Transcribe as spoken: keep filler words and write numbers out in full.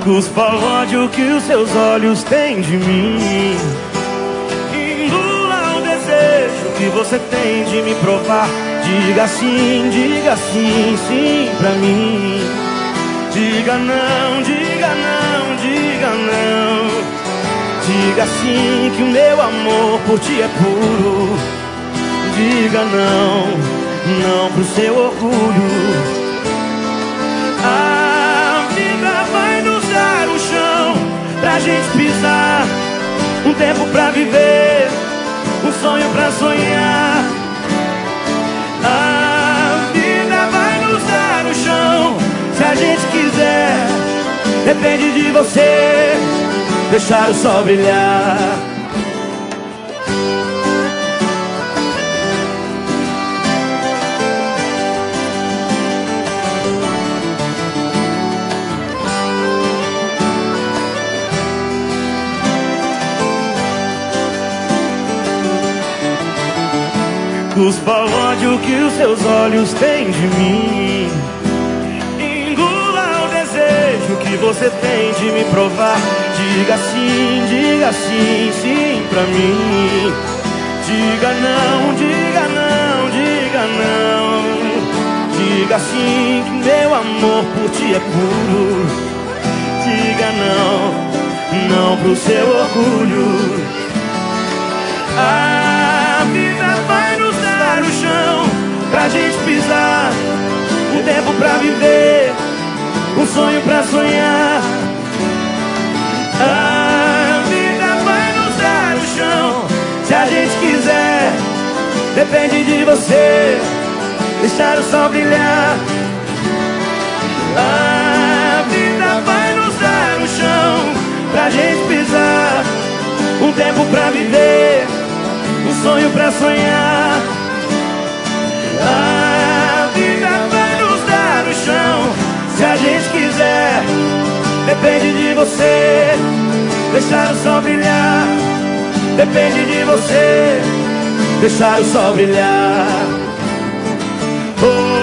Cuspa o ódio que os seus olhos têm de mim. Engula o desejo que você tem de me provar. Diga sim, diga sim, sim pra mim. Diga não, diga não, diga não. Diga sim que o meu amor por ti é puro. Diga não, não pro seu orgulho. A vida vai nos dar um chão pra gente pisar, um tempo pra viver, um sonho pra sonhar. A vida vai nos dar um chão se a gente quiser. Depende de você deixar o sol brilhar. Cuspa o ódio que os seus olhos têm de mim. Engula o desejo que você tem de me provar. Diga sim, diga sim, sim pra mim. Diga não, diga não, diga não. Diga sim que meu amor por ti é puro. Diga não, não pro seu orgulho. A vida vai nos dar o chão pra gente pisar, um tempo pra viver, um sonho pra sonhar. A vida vai nos dar o chão se a gente quiser. Depende de você deixar o sol brilhar. A vida vai nos dar o chão pra gente pisar, um tempo pra viver, um sonho pra sonhar. A vida vai nos dar o chão se a gente quiser. Depende de você deixar o sol brilhar. Depende de você deixar o sol brilhar. Oh.